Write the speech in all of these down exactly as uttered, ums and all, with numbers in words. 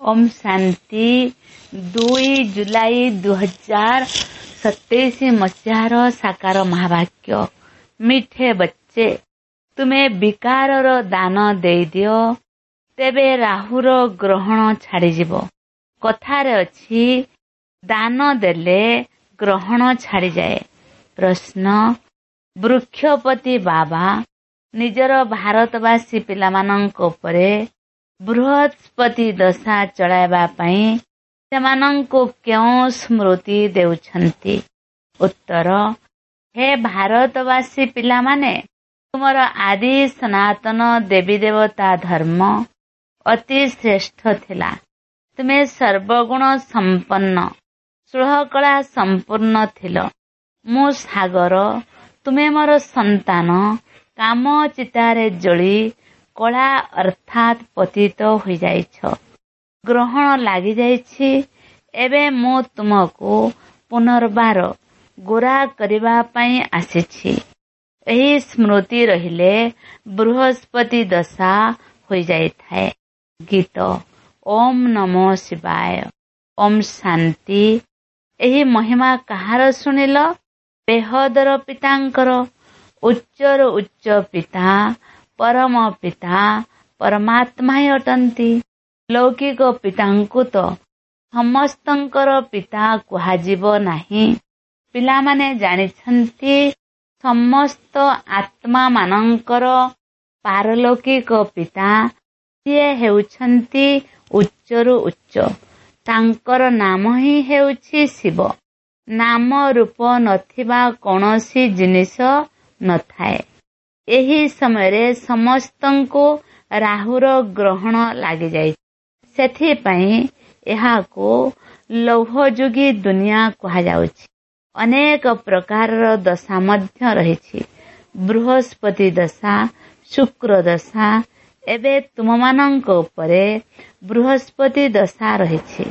ओम शांति। दुई जुलाई दुई हजार सतैश मसीहार साकार महावाक्य। मिठे बच्चे तुमे विकारर दान देई दियो तेबे राहुर ग्रहण छाड़ीजिव। कथारे अछि दान देले ग्रहण छाड़ी जाए। प्रश्न वृक्षपति बाबा निजर भारतवासी पिलामानंक उपरे बृहस्पति दशा चलाइबा पई सेमानंको क्यों स्मृति देउछंती। उत्तर हे भारतवासी पिलामाने तुमर आदि सनातन देवी देवता धर्म अति श्रेष्ठ थिला। तुमे सर्वगुण संपन्न सुलहकला संपूर्ण थिल। मु सागर तुमे मोर संतान काम चितारे जली कला अर्थात पतित हो जाइछ। ग्रहण लागि जाइछि। एबे मु तुमको पुनर्बार गोरा करिबा पई आसीछि। एही स्मृति रहिले बृहस्पति दशा हो जाइथाए। गीत ओम नमो शिवाय। ओम शांति। एही महिमा कहार सुनिल? बेहदर पितांकर। उच्चर उच्च पिता परम पिता परमात्मा ही अटंती। लौकिक पितांकु तो समस्तंकर पिता कुहाजिब नाही। पिलामाने जानिछंती समस्त आत्मा मानंकर पारलौकिक पिता सिए हेउछंती उच्चरु उच्च। तांकर नाम ही हेउछि शिव। नाम रूप नथिबा कोनोसी जिनिस नथाए। एही समय समस्तंको राहुर ग्रहण लागि जाय। सेथिपई एहाको लौहजुगी दुनिया कहा जाउछि। अनेक प्रकारर दशा मध्य रहिछि। बृहस्पति दशा शुक्र दशा एबे तुममानंक उपरे बृहस्पति दशा रहिछि।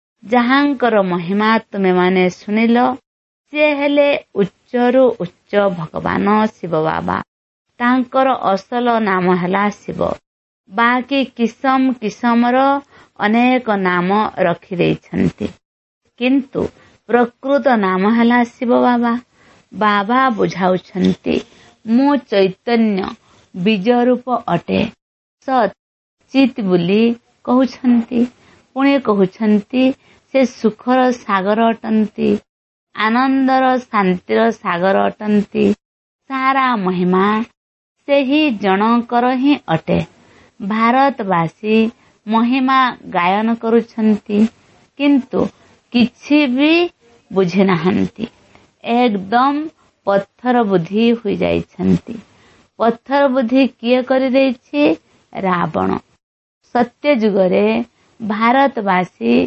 जहांकर महिमा तुमे माने सुनिल से हेले उच्चरु उच्च भगवान शिव बाबा। तांकर असल नाम हला शिव। बाकी किसम किसमर अनेक नाम रखि देइछंती किंतु प्रकृत नाम हला शिव बाबा। बाबा बुझाउछंती मु चैतन्य बीज रूप अटे। सत चित बुली कहउछंती। पुणे कहउछंती से सुखर सागर अटंती। आनंदर शांतिर सागर अटंती। सारा महिमा से ही जनकर ही अटे। भारतवासी महिमा गायन करुछंती किंतु किछि भी बुझि नाहंती। एकदम पत्थर बुद्धि हुई जाइछंती। पत्थर बुद्धि किए करि देछि? रावण। सत्य जुगरे भारतवासी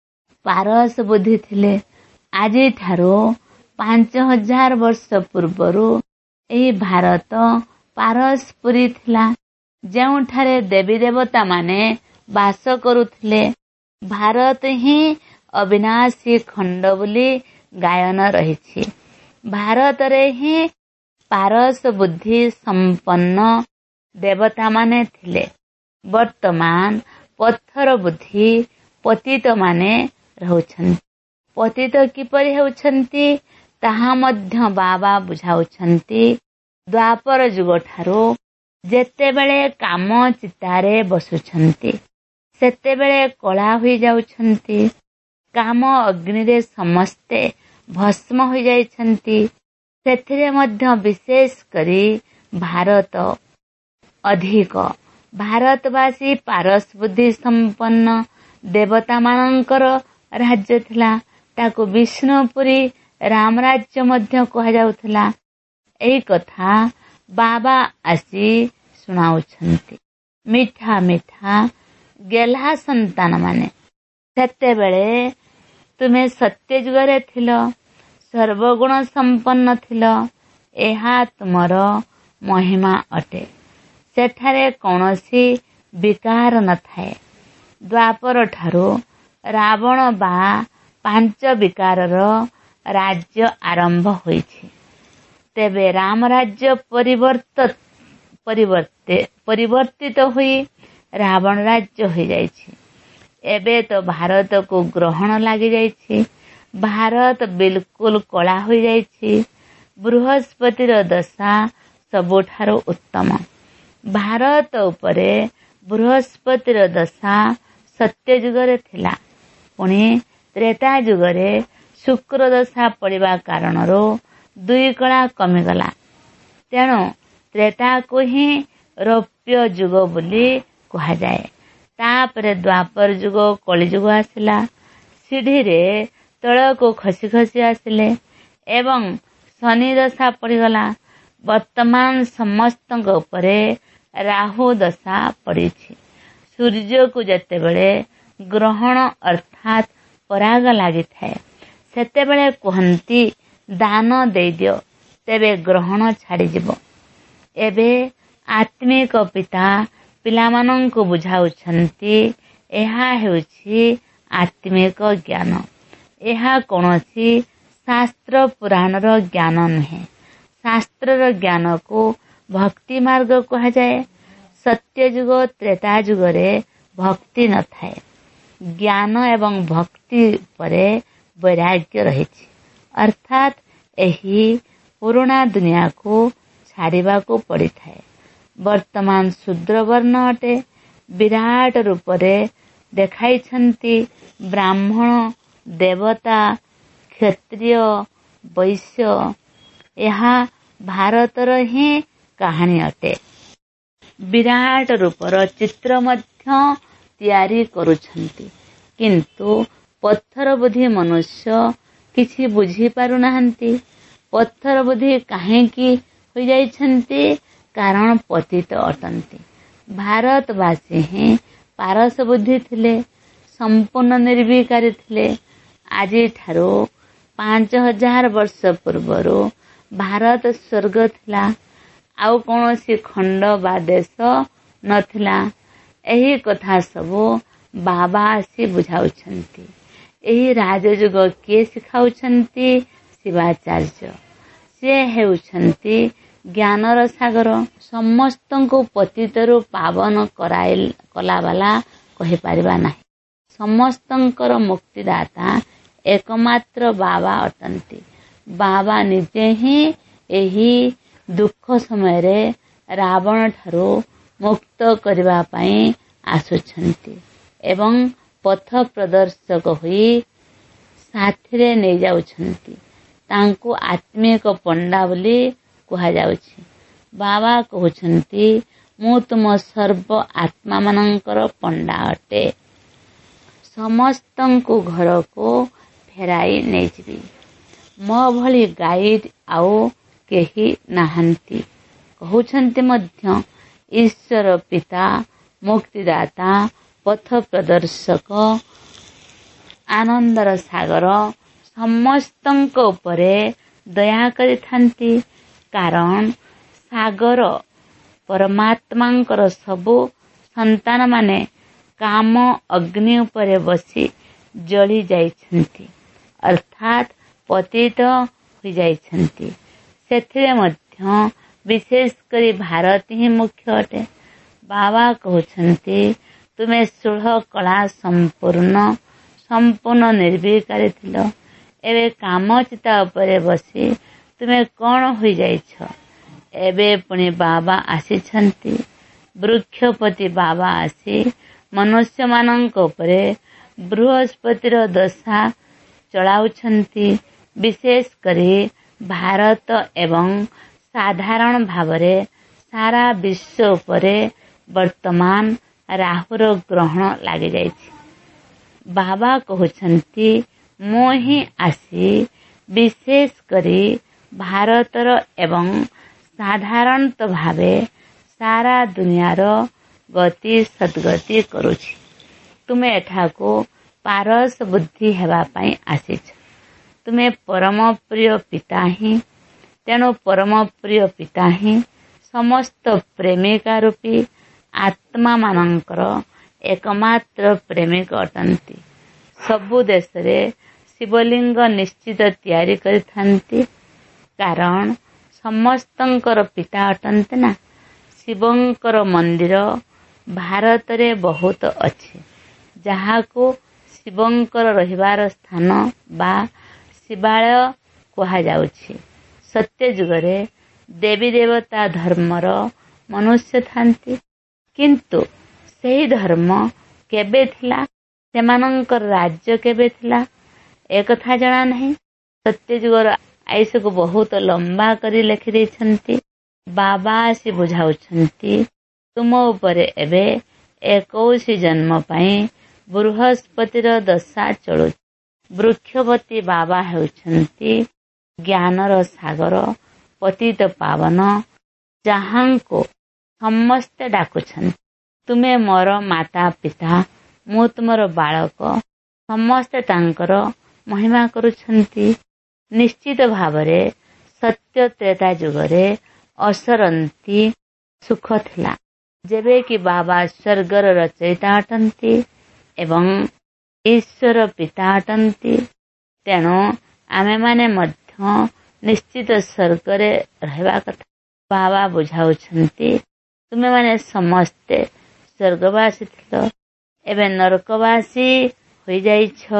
पारस बुद्धि थिले। आजि ठारो पांच हजार वर्ष पूर्वरु एही भारत पारसपुरी थिला। ଯେଉଁଠାରେ ଦେବୀ ଦେବତା ମାନେ ବାସ କରୁଥିଲେ। ଭାରତ ହିଁ ଅବିନାଶୀ ଖଣ୍ଡ ବୋଲି ଗାୟନ ରହିଛି। ଭାରତରେ ହିଁ ପାରସ ବୁଦ୍ଧି ସମ୍ପନ୍ନ ଦେବତା ମାନେ ଥିଲେ। ବର୍ତ୍ତମାନ ପଥର ବୁଦ୍ଧି ପତିତ ମାନେ ରହୁଛନ୍ତି। ପତିତ କିପରି ହେଉଛନ୍ତି ତାହା ମଧ୍ୟ ବାବା ବୁଝାଉଛନ୍ତି। ଦ୍ୱାପର ଯୁଗ ଠାରୁ ଯେତେବେଳେ କାମ ଚିତାରେ ବସୁଛନ୍ତି ସେତେବେଳେ କଳା ହୋଇ ଯାଉଛନ୍ତି। କାମ ଅଗ୍ନିରେ ସମସ୍ତେ ଭସ୍ମ ହୋଇ ଯାଇଛନ୍ତି। ସେଥିରେ ମଧ୍ୟ ବିଶେଷ କରି ଭାରତ ଅଧିକ। ଭାରତବାସୀ ପାରସ ବୁଦ୍ଧି ସମ୍ପନ୍ନ ଦେବତା ମାନଙ୍କର ରାଜ୍ୟ ଥିଲା। ତାକୁ ବିଷ୍ଣୁପୁରୀ ରାମ ରାଜ୍ୟ ମଧ୍ୟ କୁହାଯାଉଥିଲା। ଏହି କଥା ବାବା ଆସି ଶୁଣାଉଛନ୍ତି। ମିଠା ମିଠା ଗେହ୍ଲା ସନ୍ତାନ ମାନେ ସେତେବେଳେ ତୁମେ ସତ୍ୟ ଯୁଗରେ ଥିଲ। ସର୍ବଗୁଣ ସମ୍ପନ୍ନ ଥିଲ। ଏହା ତୁମର ମହିମା ଅଟେ। ସେଠାରେ କୌଣସି ବିକାର ନଥାଏ। ଦ୍ୱାପର ଠାରୁ ରାବଣ ବା ପାଞ୍ଚ ବିକାରର ରାଜ୍ୟ ଆରମ୍ଭ ହୋଇଛି। ତେବେ ରାମ ରାଜ୍ୟ ପରିବର୍ତ୍ତ ପରିବର୍ତ୍ତେ ପରିବର୍ତ୍ତିତ ହୋଇ ରାବଣ ରାଜ୍ୟ ହୋଇଯାଇଛି। एबे तो भारत को ग्रहण लगी जाइछि। भारत बिल्कुल कला हो जाइछि। बृहस्पतिर दशा सबुठारो उत्तम। भारत उपरे बृहस्पतिर दशा सत्य जुगरे थिला। पुणी त्रेता जुगरे शुक्र दशा पड़िबा कारणरो दुई कला कमिगला। तेणु त्रेता को ही रौप्य जुग बोली कहा जाए। तापरे द्वापर जुग कली जुग आसिला। सीढ़ी रे तल को खसी खसी आसिले एवं शनि दशा पड़ीगला। वर्तमान समस्त उपरे राहु दशा पड़ी। सूर्य को जेतेबेले ग्रहण अर्थात पराग लगी थाए सेतेबेले कहती दान दे दियो तेबे ग्रहण छाड़ी जिवो। एबे आत्मिक पिता पिलामानंकु बुझाउछंती एहा हेउछि आत्मिक ज्ञान। एहा कोनोसी शास्त्र पुराणर ज्ञान नुहे। शास्त्रर ज्ञान को भक्ति मार्ग कहा जाए। सत्य जुग त्रेता जुगरे भक्ति न थाए। ज्ञान एवं भक्ति परे वैराग्य रहिछि। अर्थात एही पुराना दुनिया को छाड़िबा को पड़ी थाए। वर्तमान शूद्र वर्ण अटे। विराट रूपरे देखाई छंती ब्राह्मण देवता क्षत्रिय वैश्य। यहा भारतर ही कहानी अटे। विराट रूपर चित्र मध्य तैयारी करुछंती किंतु पत्थर बुद्धि मनुष्य किछि बुझी पारु नाहंती। पत्थर बुद्धि काहेकि हो जाइछंती कारण पतित अटंती। भारतवासी ही पारस बुद्धि थिले। संपूर्ण निर्विकारी थिले। आजी ठारो पांच हजार वर्ष पूर्वरो भारत स्वर्ग थिला। आउ कौनसी खंड बा देश नथिला। एही कथा सबो बाबा आसी बुझाउछंती। एही राजयुग किए सिखाउछंती शिवाचार्य। से हेउछंती ज्ञानर सागर। समस्तंको पतितरु पावन कराइल कलावाला कहि पारिबा नाही। समस्तंकर मुक्तिदाता एकमात्र बाबा अटंती। बाबा निजे ही एही दुख समय रे रावण ठारो मुक्त करबा पई आसुछंती एवं पथ प्रदर्शक होई साथिरे नै जाउछंती। तांको आत्मिक पंडा बोली कहा जाउछि। बाबा कहउछंती मु तुम सर्व आत्मा मानंकर पंडा अटे। समस्तंको घर को फेराई नै जिबी। मो भली गाइड आउ केही नाहंती। कहउछंती मध्य ईश्वर पिता मुक्तिदाता पथ प्रदर्शक आनंदर सागर समस्तंक उपरे दया करिथांती। कारण सागर परमात्मांकर सबु संतान माने काम अग्नि उपरे बसी जली जाइछंती अर्थात पतित हो जाइछंती। सेथिरे मध्य विशेष करी भारत ही मुख्य अटे। बाबा कहउछंती तुमे षोलह कला संपूर्ण संपूर्ण निर्विकारी थिलो। एबे कामचिता उपरे बसी तुमे कौन हो जाइछ। एबे पुणी बाबा आसीछंती। वृक्षपति बाबा आसी मनुष्य मानंक उपरे बृहस्पतिर दशा चलाउछंती। विशेष करी भारत एवं साधारण भावरे सारा विश्व उपरे वर्तमान राहुर ग्रहण लगी जाइछि। बाबा कहउछंती मो ही आसी विशेष करी भारतर एवं साधारण भावे सारा दुनियार गति सद्गति करुछि। तुमे एठाको पारस बुद्धि हेबा पई आसीछ। तुमे परम प्रिय पिता ही। तेणु परम प्रिय पिता ही समस्त प्रेमिका रूपी आत्मा मानंकर एकमात्र प्रेमिक अटंती। सबु देश रे शिवलिंग निश्चित तैयारी करिथांती। कारण समस्तंकर पिता अटंती ना। शिवंकर मंदिर भारत रे बहुत अछि। ଯାହାକୁ ଶିବଙ୍କର ରହିବାର ସ୍ଥାନ ବା ଶିବାଳୟ କୁହାଯାଉଛି। ସତ୍ୟ ଯୁଗରେ ଦେବୀ ଦେବତା ଧର୍ମର ମନୁଷ୍ୟ ଥାନ୍ତି, କିନ୍ତୁ ସେହି ଧର୍ମ କେବେ ଥିଲା, ସେମାନଙ୍କର ରାଜ୍ୟ କେବେ ଥିଲା, ଏକଥା ଜଣା ନାହିଁ। ସତ୍ୟ ଯୁଗର ଆୟୁଷକୁ ବହୁତ ଲମ୍ବା କରି ଲେଖିଦେଇଛନ୍ତି। ବାବା ଆସି ବୁଝାଉଛନ୍ତି, ତୁମ ଉପରେ ଏବେ ଏକୋଇଶ ଜନ୍ମ ପାଇଁ ବୃହସ୍ପତିର ଦଶା ଚଳୁଛି। ବୃକ୍ଷପତି ବାବା ହେଉଛନ୍ତି ଜ୍ଞାନର ସାଗର, ପତିତ ପାବନ, ଯାହାଙ୍କୁ ସମସ୍ତେ ଡାକୁଛନ୍ତି। ତୁମେ ମୋର ମାତା ପିତା, ମୁଁ ତୁମର ବାଳକ। ସମସ୍ତେ ତାଙ୍କର ମହିମା କରୁଛନ୍ତି। ନିଶ୍ଚିତ ଭାବରେ ସତ୍ୟ ତ୍ରେତା ଯୁଗରେ ଅସରନ୍ତି ସୁଖ ଥିଲା, ଯେବେ କି ବାବା ସ୍ୱର୍ଗର ରଚୟିତା ଅଟନ୍ତି ଏବଂ ଈଶ୍ୱର ପିତା ଅଟନ୍ତି। ତେଣୁ ଆମେମାନେ ମଧ୍ୟ ନିଶ୍ଚିତ ସ୍ୱର୍ଗରେ ରହିବା କଥା। ବାବା ବୁଝାଉଛନ୍ତି, ତୁମେମାନେ ସମସ୍ତେ ସ୍ୱର୍ଗବାସୀ ଥିଲ, ଏବେ ନରକବାସୀ ହୋଇଯାଇଛ।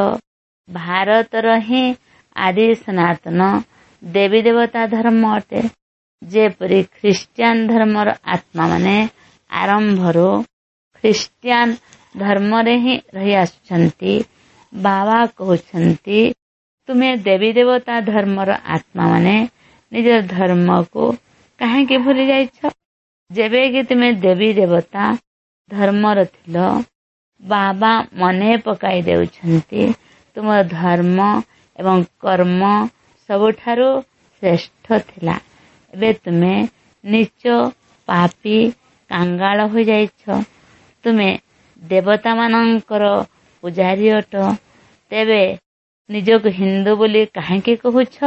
ଭାରତର ହିଁ ଆଦି ସନାତନ ଦେବୀ ଦେବତା ଧର୍ମ ଅଟେ। ଯେପରି ଖ୍ରୀଷ୍ଟିଆନ ଧର୍ମର ଆତ୍ମାମାନେ ଆରମ୍ଭରୁ ଖ୍ରୀଷ୍ଟିଆନ ଧର୍ମରେ ହିଁ ରହି ଆସୁଛନ୍ତି। ବାବା କହୁଛନ୍ତି, ତୁମେ ଦେବୀ ଦେବତା ଧର୍ମର ଆତ୍ମାମାନେ ନିଜ ଧର୍ମକୁ କାହିଁକି ଭୁଲି ଯାଇଛ? ଯେବେ କି ତୁମେ ଦେବୀ ଦେବତା ଧର୍ମର ଥିଲ, ବାବା ମନେ ପକାଇ ଦେଉଛନ୍ତି, ତୁମ ଧର୍ମ ଏବଂ କର୍ମ ସବୁଠାରୁ ଶ୍ରେଷ୍ଠ ଥିଲା। ଏବେ ତୁମେ ନୀଚ, ପାପୀ, କାଙ୍ଗାଳ ହୋଇଯାଇଛ। ତୁମେ ଦେବତାମାନଙ୍କର ପୂଜାରୀ ଅଟ। ତେବେ ନିଜକୁ ହିନ୍ଦୁ ବୋଲି କାହିଁକି କହୁଛ?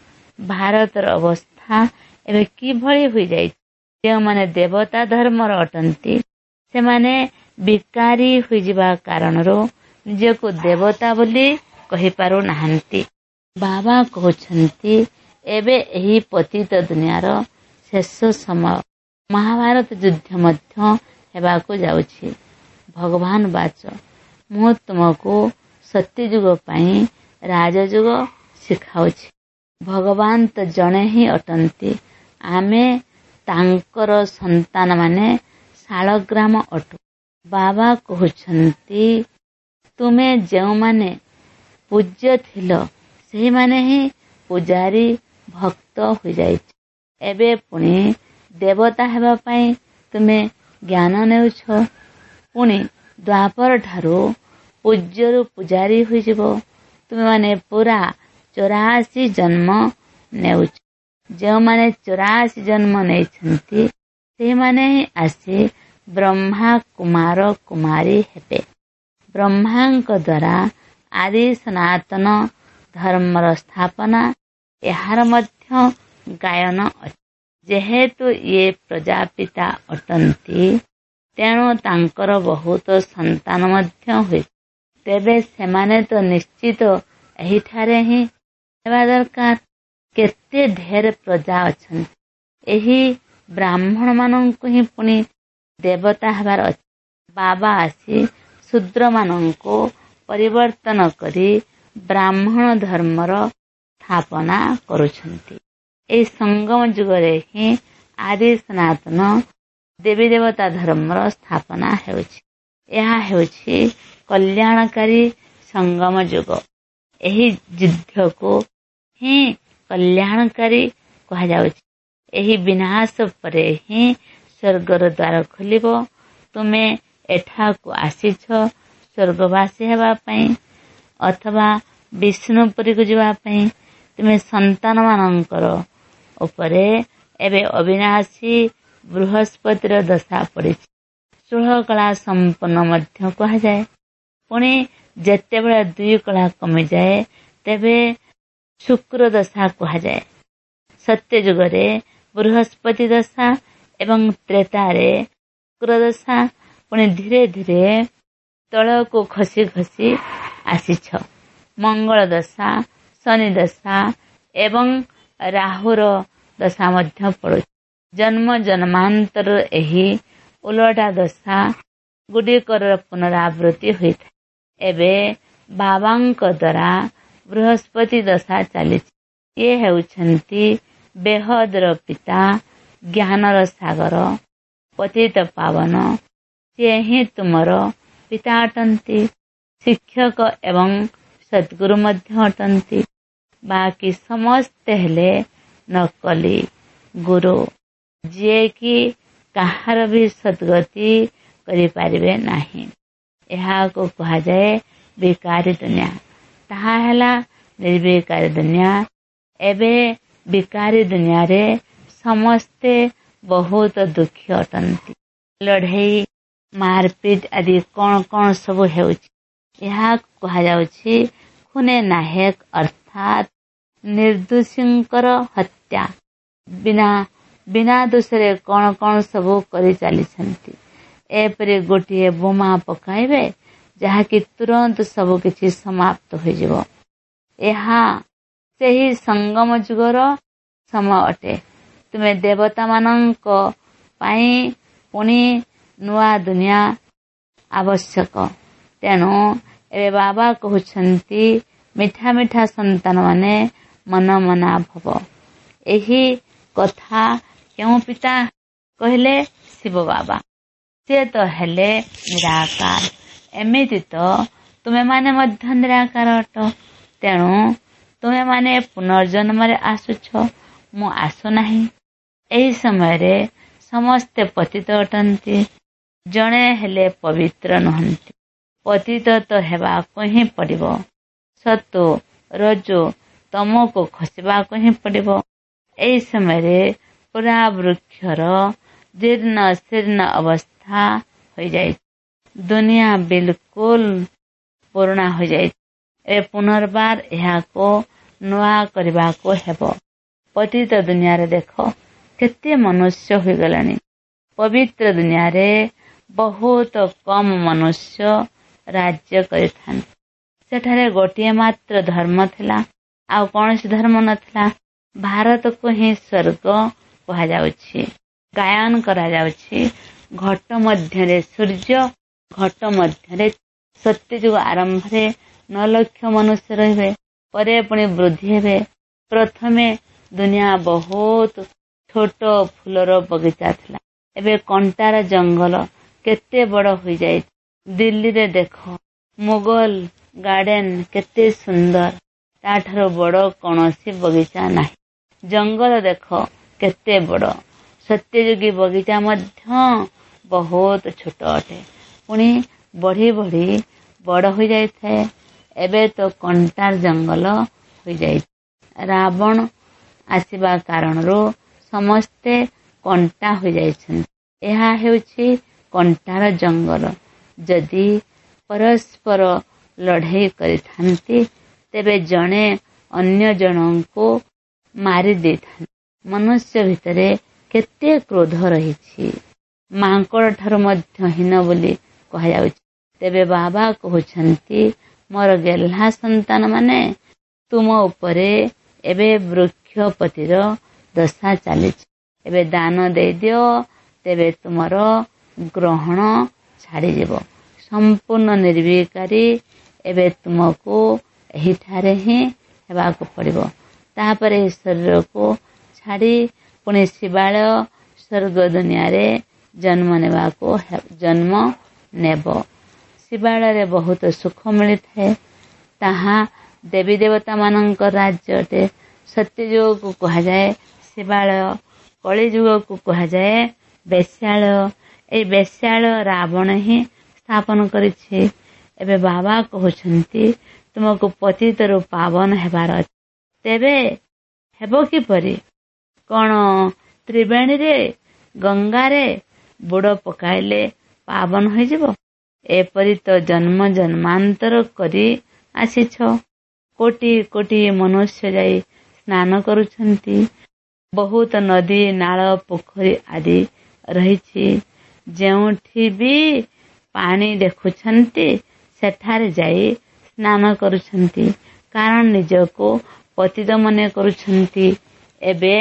ଭାରତର ଅବସ୍ଥା ଏବେ କିଭଳି ହୋଇଯାଇଛି? ଯେଉଁମାନେ ଦେବତା ଧର୍ମର ଅଟନ୍ତି, ସେମାନେ ବିକାରୀ ହୋଇଯିବା କାରଣରୁ ନିଜକୁ ଦେବତା ବୋଲି କହିପାରୁନାହାନ୍ତି। ବାବା କହୁଛନ୍ତି, ଏବେ ଏହି ପତିତ ଦୁନିଆର ଶେଷ ସମୟ। ମହାଭାରତ ଯୁଦ୍ଧ ମଧ୍ୟ ହେବାକୁ ଯାଉଛି। ଭଗବାନ ବାଚ, ମୁଁ ତୁମକୁ ସତ୍ୟଯୁଗ ପାଇଁ ରାଜଯୁଗ ଶିଖାଉଛି। ଭଗବାନ ତ ଜଣେ ହିଁ ଅଟନ୍ତି। ଆମେ ତାଙ୍କର ସନ୍ତାନମାନେ ଶାଳଗ୍ରାମ ଅଟୁ। ବାବା କହୁଛନ୍ତି, ତୁମେ ଯେଉଁମାନେ ପୂଜ୍ୟ ଥିଲ, ସେହିମାନେ ହିଁ ପୂଜାରୀ ଭକ୍ତ ହୋଇଯାଇଛ। ଏବେ ପୁଣି ଦେବତା ହେବା ପାଇଁ ତୁମେ ଜ୍ଞାନ ନେଉଛ। ପୁଣି ଦ୍ୱାପର ଠାରୁ ପୂଜ୍ୟରୁ ପୂଜାରୀ ହୋଇଯିବ। ତୁମେମାନେ ପୁରା ଚଉରାଶୀ ଜନ୍ମ ନେଉଛ। ଯେଉଁମାନେ ଚଉରାଶୀ ଜନ୍ମ ନେଇଛନ୍ତି, ସେହିମାନେ ହିଁ ଆସି ବ୍ରହ୍ମା କୁମାର କୁମାରୀ ହେବେ। ବ୍ରହ୍ମାଙ୍କ ଦ୍ୱାରା ଆଦି ସନାତନ ଧର୍ମର ସ୍ଥାପନା, ଏହାର ମଧ୍ୟ ଗାୟନ ଅଛି। ଯେହେତୁ ଇଏ ପ୍ରଜାପିତା ଅଟନ୍ତି, ତେଣୁ ତାଙ୍କର ବହୁତ ସନ୍ତାନ ମଧ୍ୟ ହୋଇଛି। ତେବେ ସେମାନେ ତ ନିଶ୍ଚିତ ଏହିଠାରେ ହିଁ ହେବା ଦରକାର। କେତେ ଢେର ପ୍ରଜା ଅଛନ୍ତି। ଏହି ବ୍ରାହ୍ମଣମାନଙ୍କୁ ହିଁ ପୁଣି ଦେବତା ହେବାର ଅଛି। ବାବା ଆସି ଶୂଦ୍ରମାନଙ୍କୁ ପରିବର୍ତ୍ତନ କରି ବ୍ରାହ୍ମଣ ଧର୍ମର ସ୍ଥାପନା କରୁଛନ୍ତି। ଏହି ସଙ୍ଗମ ଯୁଗରେ ହିଁ ଆଦି ସନାତନ ଦେବୀ ଦେବତା ଧର୍ମର ସ୍ଥାପନା ହେଉଛି। ଏହା ହେଉଛି କଲ୍ୟାଣକାରୀ ସଙ୍ଗମ ଯୁଗ। ଏହି ଯୁଦ୍ଧକୁ ହିଁ କଲ୍ୟାଣକାରୀ କୁହାଯାଉଛି। ଏହି ବିନାଶ ପରେ ହିଁ ସ୍ୱର୍ଗର ଦ୍ୱାର ଖୋଲିବ। ତୁମେ ଏଠାକୁ ଆସିଛ ସ୍ୱର୍ଗବାସୀ ହେବା ପାଇଁ ଅଥବା ବିଷ୍ଣୁପୁରୀକୁ ଯିବା ପାଇଁ। ତୁମେ ସନ୍ତାନମାନଙ୍କର ଉପରେ ଏବେ ଅବିନାଶୀ ବୃହସ୍ପତିର ଦଶା ପଡ଼ିଛି। ଷୋହଳ କଳା ସମ୍ପନ୍ନ ମଧ୍ୟ କୁହାଯାଏ। ପୁଣି ଯେତେବେଳେ ଦୁଇ କଳା କମିଯାଏ, ତେବେ ଶୁକ୍ର ଦଶା କୁହାଯାଏ। ସତ୍ୟ ଯୁଗରେ ବୃହସ୍ପତି ଦଶା ଏବଂ ତ୍ରେତାରେ ଶୁକ୍ର ଦଶା। ପୁଣି ଧୀରେ ଧୀରେ ତଳକୁ ଖସି ଖସି ଆସିଛ। ମଙ୍ଗଳ ଦଶା, ଶନି ଦଶା ଏବଂ ରାହୁର ଦଶା ମଧ୍ୟ ପଡୁଛି। ଜନ୍ମ ଜନ୍ମାନ୍ତର ଏହି ଓଲଟା ଦଶା ଗୁଡ଼ିକର ପୁନରାବୃତ୍ତି ହୋଇଥାଏ। ଏବେ ବାବାଙ୍କ ଦ୍ୱାରା ବୃହସ୍ପତି ଦଶା ଚାଲିଛି। ଇଏ ହେଉଛନ୍ତି ବେହଦର ପିତା, ଜ୍ଞାନର ସାଗର, ପତିତ ପାବନ। ସିଏ ହିଁ ତୁମର ପିତା ଅଟନ୍ତି, ଶିକ୍ଷକ ଏବଂ ସଦ୍ଗୁରୁ ମଧ୍ୟ ଅଟନ୍ତି। ବାକି ସମସ୍ତେ ହେଲେ ନକଲି ଗୁରୁ, ଯିଏକି କାହାର ବି ସଦ୍ଗତି କରିପାରିବେ ନାହିଁ। ଏହାକୁ କୁହାଯାଏ ବିକାରୀ ଦୁନିଆ। ତାହା ହେଲା ନିର୍ବିକାରୀ ଦୁନିଆ। ଏବେ ବିକାରୀ ଦୁନିଆରେ ସମସ୍ତେ ବହୁତ ଦୁଃଖୀ ଅଟନ୍ତି। ଲଢ଼େଇ, ମାରପିଟ ଆଦି କଣ କଣ ସବୁ ହେଉଛି। ଏହା କୁହାଯାଉଛି ଖୁନେ ନାହେକ, ଅର୍ଥାତ୍ ନିର୍ଦୋଷୀଙ୍କର ହତ୍ୟା। ବିନା ବିନା ଦୋଷରେ କଣ କଣ ସବୁ କରି ଚାଲିଛନ୍ତି। ଏପରି ଗୋଟିଏ ବୋମା ପକାଇବେ ଯାହାକି ତୁରନ୍ତ ସବୁ କିଛି ସମାପ୍ତ ହୋଇଯିବ। ଏହା ସେହି ସଙ୍ଗମ ଯୁଗର ସମୟ ଅଟେ। ତୁମେ ଦେବତାମାନଙ୍କ ପାଇଁ ପୁଣି ନୂଆ ଦୁନିଆ ଆବଶ୍ୟକ। ତେଣୁ ଏବେ ବାବା କହୁଛନ୍ତି, ମିଠା ମିଠା ସନ୍ତାନମାନେ ମନ ମନା ଭବ। ଏହି କଥା କେଉଁ ପିତା କହିଲେ? ଶିବ ବାବା। ସେ ତ ହେଲେ ନିରାକାର। ଏମିତି ତ ତୁମେମାନେ ମଧ୍ୟ ନିରାକାର ଅଟ। ତେଣୁ ତୁମେମାନେ ପୁନର୍ଜନ୍ମରେ ଆସୁଛ, ମୁଁ ଆସୁନାହିଁ। ଏହି ସମୟରେ ସମସ୍ତେ ପତିତ ଅଟନ୍ତି। ଜଣେ ହେଲେ ପବିତ୍ର ନୁହନ୍ତି। ପତିତ ତ ହେବାକୁ ହିଁ ପଡ଼ିବ। ସତୋ ରଜୋ ତମକୁ ଖସିବାକୁ ହିଁ ପଡ଼ିବ। ଏହି ସମୟରେ ପୁରା ବୃକ୍ଷର ଜୀର୍ଣ୍ଣ ଶୀର୍ଣ୍ଣ ଅବସ୍ଥା ହୋଇଯାଇଛି। ଦୁନିଆ ବିଲକୁଲ ପୁରୁଣା ହୋଇଯାଇଛି। ଏ ପୁନର୍ବାର ଏହାକୁ ନୂଆ କରିବାକୁ ହେବ। ପତିତ ଦୁନିଆରେ ଦେଖ କେତେ ମନୁଷ୍ୟ ହୋଇଗଲେଣି। ପବିତ୍ର ଦୁନିଆରେ ବହୁତ କମ ମନୁଷ୍ୟ ରାଜ୍ୟ କରିଥାନ୍ତି। ସେଠାରେ ଗୋଟିଏ ମାତ୍ର ଧର୍ମ ଥିଲା, ଆଉ କୌଣସି ଧର୍ମ ନଥିଲା। ଭାରତକୁ ହିଁ ସ୍ୱର୍ଗ କୁହାଯାଉଛି। ଗାୟନ କରାଯାଉଛି, ଘଟ ମଧ୍ୟରେ ସୂର୍ଯ୍ୟ, ଘଟ ମଧ୍ୟରେ ସତ୍ୟଯୁଗ ଆରମ୍ଭରେ ନଅ ଲକ୍ଷ ମନୁଷ୍ୟ ରହିବେ, ପରେ ପୁଣି ବୃଦ୍ଧି ହେବେ। ପ୍ରଥମେ ଦୁନିଆ ବହୁତ ଛୋଟ ଫୁଲର ବଗିଚା ଥିଲା। ଏବେ କଣ୍ଟାର ଜଙ୍ଗଲ କେତେ ବଡ଼ ହୋଇଯାଇଛି। ଦିଲ୍ଲୀରେ ଦେଖ ମୁଗଲ ଗାର୍ଡେନ କେତେ ସୁନ୍ଦର। ତାଠାରୁ ବଡ଼ କୌଣସି ବଗିଚା ନାହିଁ। ଜଙ୍ଗଲ ଦେଖ କେତେ ବଡ଼। ସତ୍ୟଯୁଗୀ ବଗିଚା ମଧ୍ୟ ବହୁତ ଛୋଟ ଅଟେ, ପୁଣି ବଢ଼ି ବଢ଼ି ବଡ଼ ହୋଇଯାଇଥାଏ। ଏବେ ତ କଣ୍ଟାର ଜଙ୍ଗଲ ହୋଇଯାଇଛି। ରାବଣ ଆସିବା କାରଣରୁ ସମସ୍ତେ କଣ୍ଟା ହୋଇଯାଇଛନ୍ତି। ଏହା ହେଉଛି କଣ୍ଟାର ଜଙ୍ଗଲ। ଯଦି ପରସ୍ପର ଲଢ଼େଇ କରିଥାନ୍ତି, ତେବେ ଜଣେ ଅନ୍ୟ ଜଣଙ୍କୁ ମାରି ଦେଇଥାନ୍ତି। ମନୁଷ୍ୟ ଭିତରେ କେତେ କ୍ରୋଧ ରହିଛି। ମାଙ୍କଡ଼ ଠାରୁ ମଧ୍ୟ ହୀନ ବୋଲି କୁହାଯାଉଛି। ତେବେ ବାବା କହୁଛନ୍ତି, ମୋର ଗେହ୍ଲା ସନ୍ତାନ ମାନେ, ତୁମ ଉପରେ ଏବେ ବୃକ୍ଷପତିର ଦଶା ଚାଲିଛି। ଏବେ ଦାନ ଦେଇଦିଅ, ତେବେ ତୁମର ଗ୍ରହଣ ଛାଡ଼ିଯିବ। ସମ୍ପୂର୍ଣ୍ଣ ନିର୍ବିକାରୀ ଏବେ ତୁମକୁ ଏହିଠାରେ ହିଁ ହେବାକୁ ପଡ଼ିବ। ତାପରେ ଏହି ଶରୀରକୁ ଛାଡ଼ି ପୁଣି ଶିବାଳୟ ସ୍ୱର୍ଗ ଦୁନିଆରେ ଜନ୍ମ ନେବାକୁ ଜନ୍ମ ନେବ। ଶିବାଳୟରେ ବହୁତ ସୁଖ ମିଳିଥାଏ। ତାହା ଦେବୀ ଦେବତାମାନଙ୍କ ରାଜ୍ୟ ଅଟେ। ସତ୍ୟଯୁଗକୁ କୁହାଯାଏ ଶିବାଳୟ, କଳିଯୁଗକୁ କୁହାଯାଏ ବେଶ୍ୟାଳୟ। ଏହି ବେଶ୍ୟାଳୟ ରାବଣ ହିଁ ସ୍ଥାପନ କରିଛି। ଏବେ ବାବା କହୁଛନ୍ତି, ତୁମକୁ ପତିତରୁ ପାବନ ହେବାର ଅଛି। ତେବେ ହେବ କିପରି? କଣ ତ୍ରିବେଣୀରେ ଗଙ୍ଗାରେ ବୁଡ଼ ପକାଇଲେ ପାବନ ହୋଇଯିବ? ଏପରି ତ ଜନ୍ମ ଜନ୍ମାନ୍ତର କରି ଆସିଛ। କୋଟି କୋଟି ମନୁଷ୍ୟ ଯାଇ ସ୍ନାନ କରୁଛନ୍ତି। ବହୁତ ନଦୀ, ନାଳ, ପୋଖରୀ ଆଦି ରହିଛି। ଯେଉଁଠି ବି ପାଣି ଦେଖୁଛନ୍ତି, ସେଠାରେ ଯାଇ ସ୍ନାନ କରୁଛନ୍ତି। କାରଣ ନିଜକୁ ପତିତ ମନେ କରୁଛନ୍ତି। ଏବେ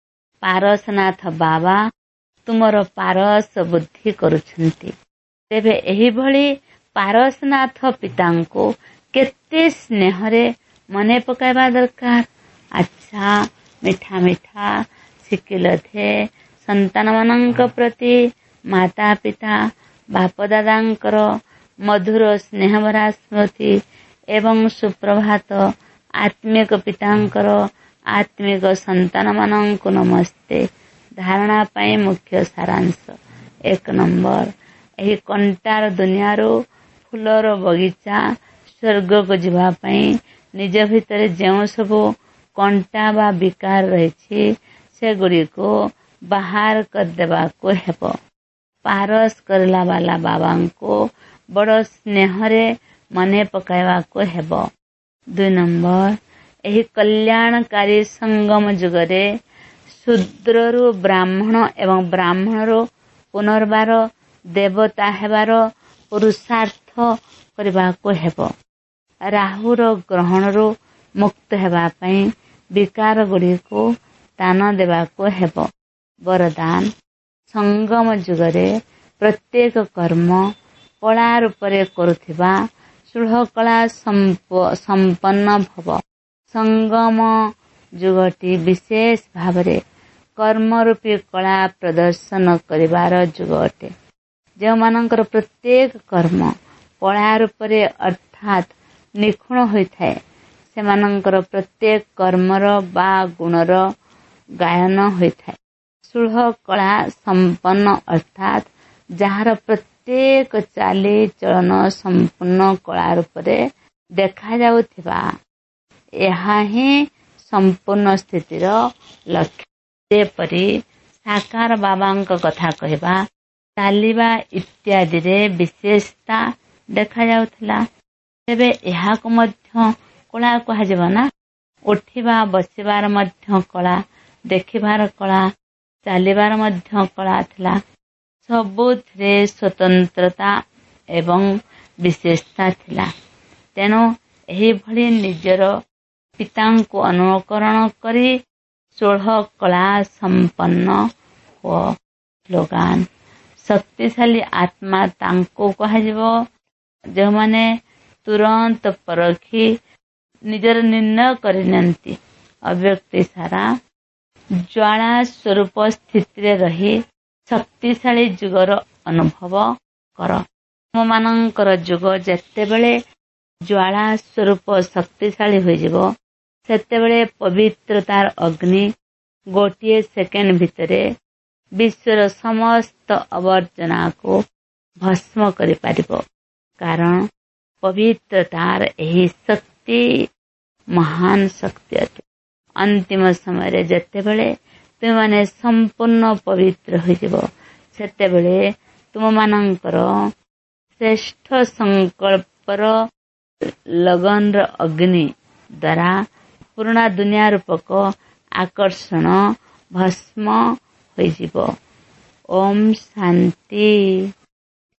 ପାରସନାଥ ବାବା ତୁମର ପାରସ ବୁଦ୍ଧି କରୁଛନ୍ତି। ତେବେ ଏହିଭଳି ପାରସନାଥ ପିତାଙ୍କୁ କେତେ ସ୍ନେହରେ ମନେ ପକାଇବା ଦରକାର। ଆଚ୍ଛା, ମିଠା ମିଠା ଶିଖିଲଥେ ସନ୍ତାନ ମାନଙ୍କ ପ୍ରତି ମାତା ପିତା ବାପ ଦାଦାଙ୍କର ମଧୁର ସ୍ନେହଭରା ସ୍ମୃତି ଏବଂ ସୁପ୍ରଭାତ ଆତ୍ମିକ ପିତାଙ୍କର ଆତ୍ମିକ ସନ୍ତାନ ମାନଙ୍କୁ ନମସ୍ତେ। ଧାରଣା ପାଇଁ ମୁଖ୍ୟ ସାରାଂଶ। ଏକ ନମ୍ବର, ଏହି କଣ୍ଟାର ଦୁନିଆରୁ ଫୁଲର ବଗିଚା ସ୍ୱର୍ଗକୁ ଯିବା ପାଇଁ ନିଜ ଭିତରେ ଯେଉଁ ସବୁ କଣ୍ଟା ବା ବିକାର ରହିଛି ସେଗୁଡ଼ିକୁ ବାହାର କରିଦେବାକୁ ହେବ। ପାରସ କରିଲା ବାଲା ବାବାଙ୍କୁ ବଡ଼ ସ୍ନେହରେ ମନେ ପକାଇବାକୁ ହେବ। ଦୁଇ ନମ୍ବର, ଏହି କଲ୍ୟାଣକାରୀ ସଙ୍ଗମ ଯୁଗରେ ଶୂଦ୍ରରୁ ବ୍ରାହ୍ମଣ ଏବଂ ବ୍ରାହ୍ମଣରୁ ପୁନର୍ବାର ଦେବତା ହେବାର ପୁରୁଷାର୍ଥ କରିବାକୁ ହେବ। ରାହୁର ଗ୍ରହଣରୁ ମୁକ୍ତ ହେବା ପାଇଁ ବିକାର ଗୁଡ଼ିକୁ ଦାନ ଦେବାକୁ ହେବ। ବରଦାନ, ସଙ୍ଗମ ଯୁଗରେ ପ୍ରତ୍ୟେକ କର୍ମ କଳା ରୂପରେ କରୁଥିବା ସୁଢ଼ କଳା ସମ୍ପନ୍ନ ଭବ। ସଙ୍ଗମ ଯୁଗଟି ବିଶେଷ ଭାବରେ କର୍ମରୂପୀ କଳା ପ୍ରଦର୍ଶନ କରିବାର ଯୁଗ ଅଟେ। ଯେଉଁମାନଙ୍କର ପ୍ରତ୍ୟେକ କର୍ମ କଳା ରୂପରେ ଅର୍ଥାତ୍ ନିଖୁଣ ହୋଇଥାଏ ସେମାନଙ୍କର ପ୍ରତ୍ୟେକ କର୍ମର ବା ଗୁଣର ଗାୟନ ହୋଇଥାଏ। ସୁଢ଼ କଳା ସମ୍ପନ୍ନ ଅର୍ଥାତ୍ ଯାହାର ପ୍ରତ୍ୟେକ ଚାଲି ଚଳନ ସମ୍ପୂର୍ଣ୍ଣ କଳା ରୂପରେ ଦେଖାଯାଉଥିବା, ଏହା ହିଁ ସମ୍ପୂର୍ଣ୍ଣ ସ୍ଥିତିର ଲକ୍ଷ୍ୟ। ଯେପରି ସାକାର ବାବାଙ୍କ କଥା କହିବା, ଚାଲିବା ଇତ୍ୟାଦିରେ ବିଶେଷତା ଦେଖାଯାଉଥିଲା, ତେବେ ଏହାକୁ ମଧ୍ୟ କଳା କୁହାଯିବ ନା। ଉଠିବା ବସିବାର ମଧ୍ୟ କଳା, ଦେଖିବାର କଳା, ଚାଲିବାର ମଧ୍ୟ କଳା ଥିଲା। ସବୁଥିରେ ସ୍ୱତନ୍ତ୍ରତା ଏବଂ ବିଶେଷତା ଥିଲା। ତେଣୁ ଏହିଭଳି ନିଜର ପିତାଙ୍କୁ ଅନୁକରଣ କରି ଷୋଳ କଳା ସମ୍ପନ୍ନ ହୁଅ। ସ୍ଲୋଗାନ, ଶକ୍ତିଶାଳୀ ଆତ୍ମା ତାଙ୍କୁ କୁହାଯିବ ଯେଉଁମାନେ ତୁରନ୍ତ ପରଖି ନିଜର ନିର୍ଣ୍ଣୟ କରିନିଅନ୍ତି। ଅବ୍ୟକ୍ତି ସାରା ଜ୍ୱାଳା ସ୍ୱରୂପ ସ୍ଥିତିରେ ରହି ଶକ୍ତିଶାଳୀ ଯୁଗର ଅନୁଭବ କର। ତୁମମାନଙ୍କର ଯୁଗ ଯେତେବେଳେ ଜ୍ୱାଳା ସ୍ୱରୂପ ଶକ୍ତିଶାଳୀ ହୋଇଯିବ, ସେତେବେଳେ ପବିତ୍ରତାର ଅଗ୍ନି ଗୋଟିଏ ସେକେଣ୍ଡ ଭିତରେ ବିଶ୍ୱର ସମସ୍ତ ଅବର୍ଜନାକୁ ଭସ୍ମ କରିପାରିବ। କାରଣ ପବିତ୍ରତାର ଏହି ଶକ୍ତି ମହାନ ଶକ୍ତି ଅଟେ। ଅନ୍ତିମ ସମୟରେ ଯେତେବେଳେ ତୁମମାନେ ସମ୍ପୂର୍ଣ୍ଣ ପବିତ୍ର ହୋଇଯିବ, ସେତେବେଳେ ତୁମମାନଙ୍କର ଶ୍ରେଷ୍ଠ ସଂକଳ୍ପର ଲଗନର ଅଗ୍ନି ଦ୍ୱାରା ପୁରୁଣା ଦୁନିଆ ରୂପକ ଆକର୍ଷଣ ଭସ୍ମ ହୋଇଯିବ। ଓମ୍ ଶାନ୍ତି।